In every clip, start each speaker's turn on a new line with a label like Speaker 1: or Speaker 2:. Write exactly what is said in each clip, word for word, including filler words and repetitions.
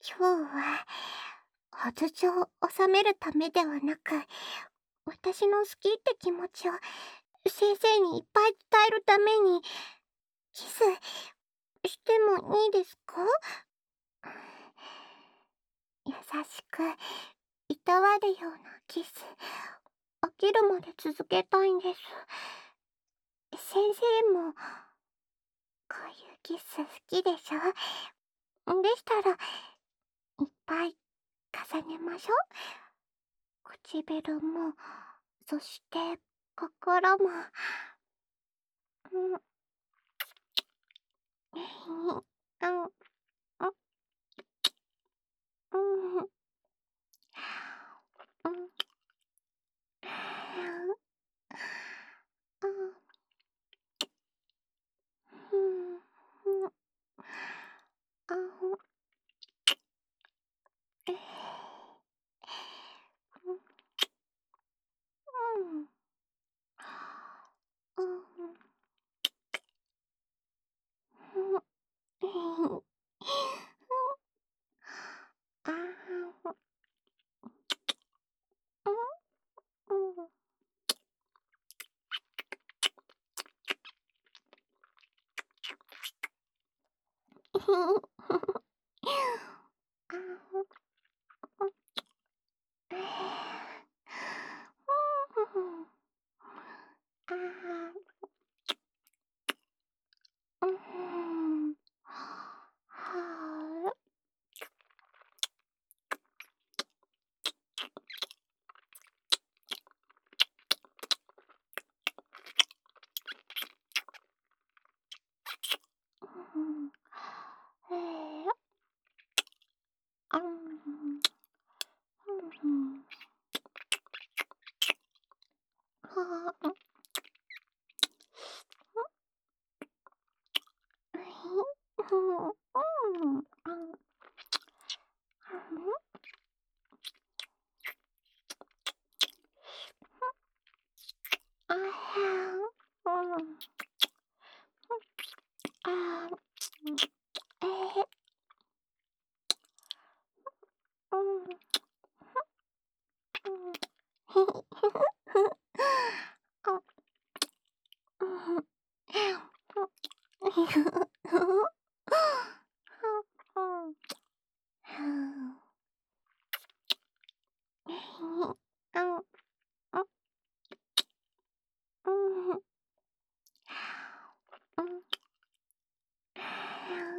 Speaker 1: 今日は、発情を収めるためではなく、私の好きって気持ちを先生にいっぱい伝えるために、キスしてもいいですか？優しく、いたわるようなキス、飽きるまで続けたいんです。先生も、こういうキス好きでしょ？でしたら、いっぱい重ねましょ。唇も、そして心も。うん。うん。うん。うん。うん。うん。ふん、ふん。あほ。ええ。うん。うん。うん。ふん。ええ。ああ。うん？うん。あほ。うん。ええ。ふんふん。ああ。うーん。はあ。うふん。ええ。あん。ふんふん。はあ、ん。ふふん、うん、あん。ふん。ふん。あは、うん。ああ、ええ。うん。ふ。うん。あ。うん。ふ。は、うん。ふん。えへ。あん。ん。うん。うん。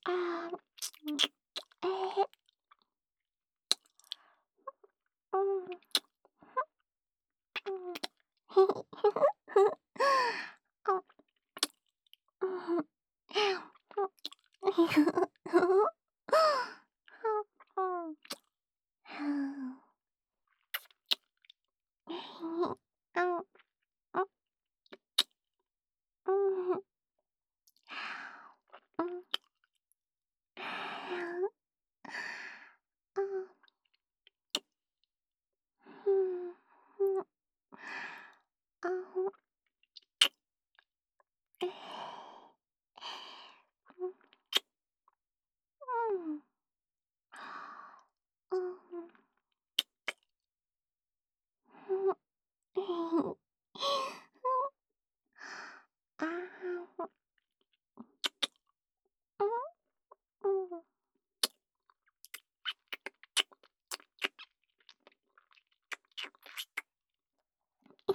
Speaker 1: あー、えー、うん、うん、ひひふ、あ、うん、ひふふ、うん、ふん、ひ、あん、あ、うん、うん、あ、ふん、ふん、あほ、えー、うん、うん、うん、ふん、えー、あほ、うん、うん、ひ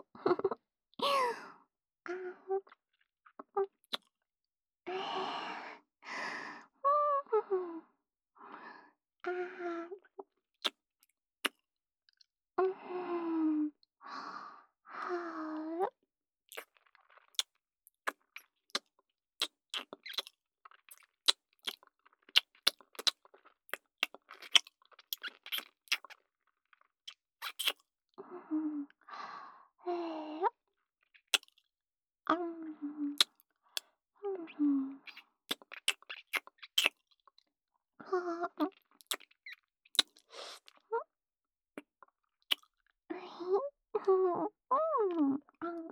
Speaker 1: あほ、えー、うん、あー、うん、はあ、うん、えー、あん、うん、うん、はあ、えー、うん、うん、あん、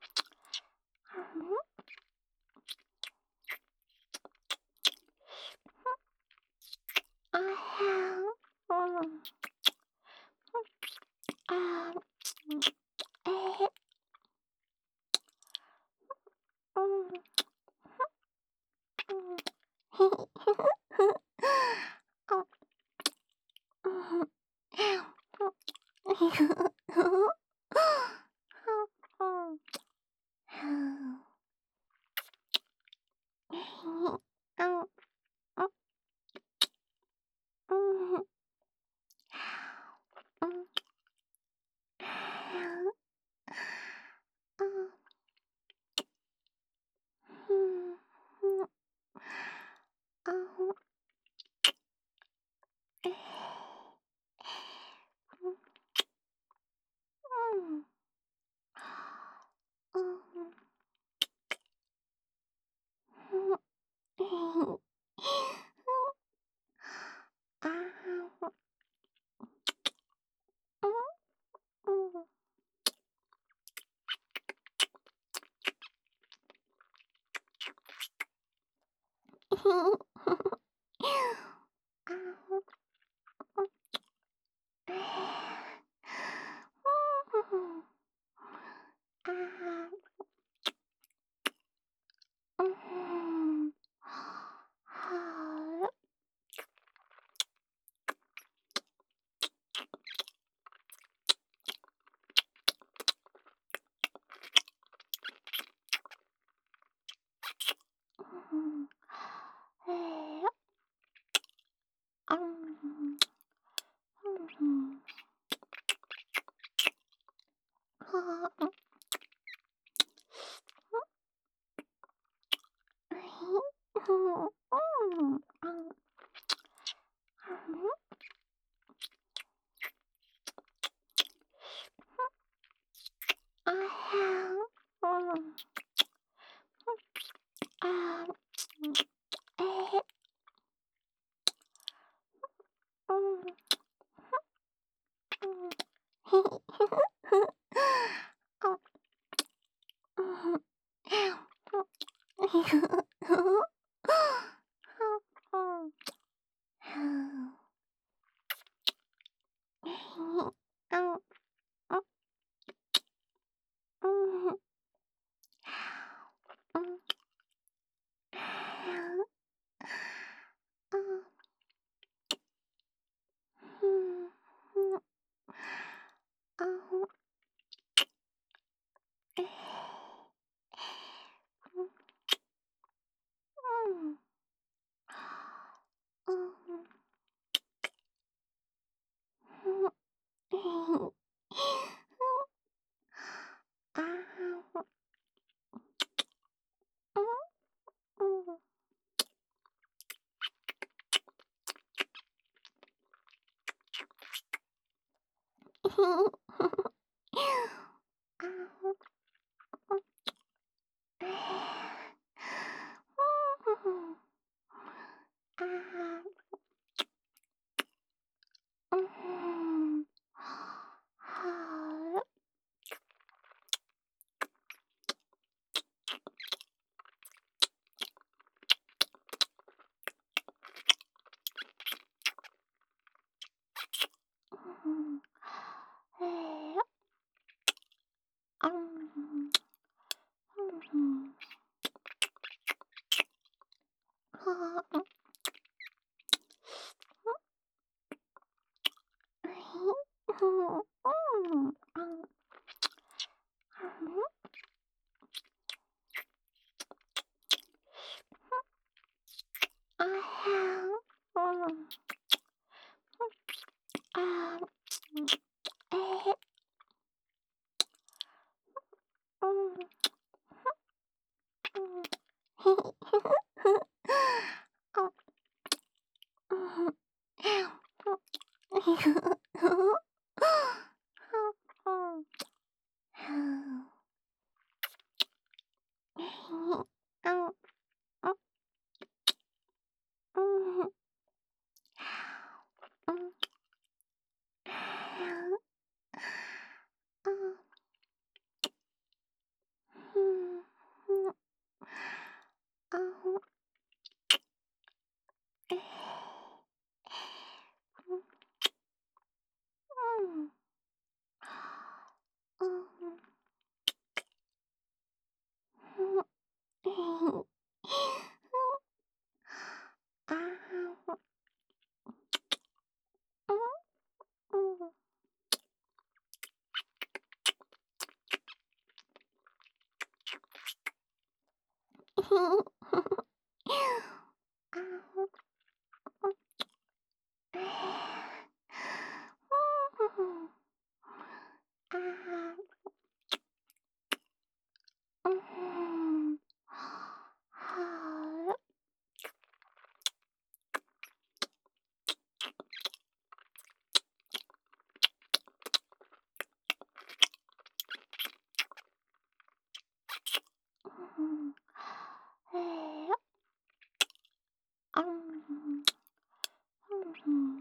Speaker 1: あはん、うん、あー、えー、うん、うん、ひふふ、あ、うん、ひふふ、うん、ふん、ひ、あん、あ、うん、うん、あ、ふん、ふん、あほ、えー、うん、うん、うん、ふん、えー、あほ、うん、うん、ひ、あほ、えー、うん、あー、うん、はあ、うん、えー、あん、うん、はあ、えー、うん、うん、あん、あはん、うん、あー、えー、うん、うん、ひ、ひふふ、あ、うん、ひふふ、うん、ふん、ひ、あん、あ、うん、うん、 あー、うん、はあ、うん、えー、あん、うん、はあ、うん、うん、あん、あはん、うん、あー、えー、うん、うん、ひひあ、うん、あん、うん、